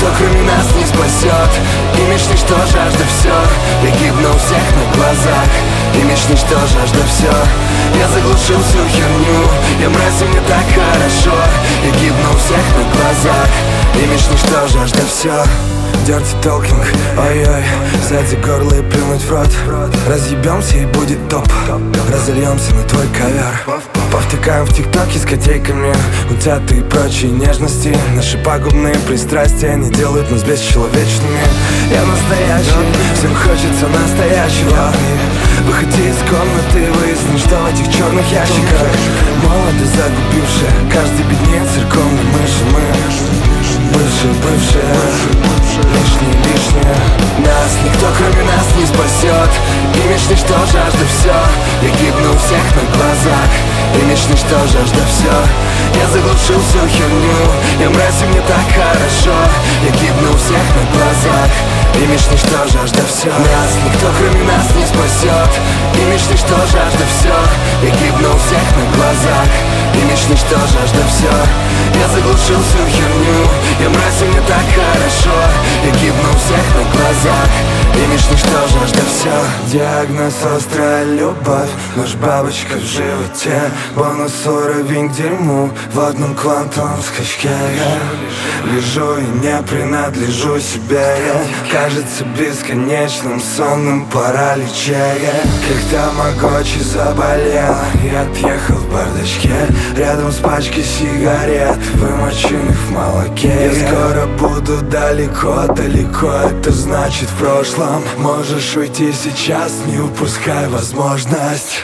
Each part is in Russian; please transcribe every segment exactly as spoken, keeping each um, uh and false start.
никто кроме нас не спасет. Имидж ничто, жажда все. Я гибну у всех на глазах. Имидж ничто, жажда все. Я заглушил всю херню. Я мразь, и мне так хорошо. Я гибну у всех на глазах. Имидж ничто, жажда все. Dirty talking, ой-ой, сзади горло и плюнуть в рот. Разъебемся и будет топ. Разольемся на твой ковер. Повтыкаем в тиктоке с котейками. Утятые и прочие нежности. Наши пагубные пристрастия не делают нас бесчеловечными. Я настоящий, всем хочется настоящего. Выходи из комнаты, выясни, что в этих черных ящиках. Молодость загубившая, каждый беднее церковной мыши. Мы бывшие, бывшие, лишние, лишние. Нас никто кроме нас не спасет. Имидж ничто, жажда все. Я гибну у всех на глазах. Имидж ничто, жажда все. Я заглушил всю херню. Я мразь, и мне так хорошо. Я гибну у всех на глазах. Имидж ничто, жажда все. Нас никто кроме нас не спасет. Имидж ничто, жажда все. Я гибну у всех на глазах. Имидж ничто, жажда все. Я заглушил всю херню. Я мразь, и мне так хорошо. Я гибну у всех на глазах. Имидж ничто, жажда все. Диагноз острая любовь. Нож бабочка в животе. Бонус уровень к дерьму. В одном квантовом скачке я лежу и не принадлежу себе. Я, кажется бесконечным сонным параличе. Как тамагочи заболела и отъехал в бардачке. Рядом с пачкой сигарет, вымоченных в молоке. Я скоро буду далеко, далеко. Это значит в прошлом. Можешь уйти сейчас, не упускай возможность.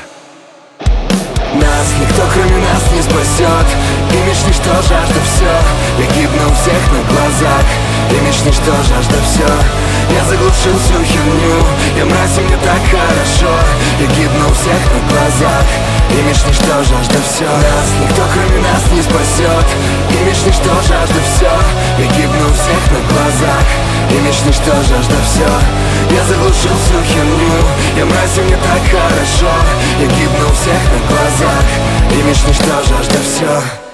Нас никто кроме нас не спасет. Имидж ничто, жажда все. Я гибну у всех на глазах. Имидж ничто, жажда все. Я заглушил всю херню. Я мразь, и мне так хорошо. Я гибну у всех на глазах. Имидж ничто, жажда все. Нас никто кроме нас не спасет. Имидж ничто, жажда все. Я гибну у всех на глазах. Имидж ничто, жажда все. Я заглушил всю херню. Я мразь, и мне так хорошо. Я гибну у всех на глазах. Имидж ничто, жажда все.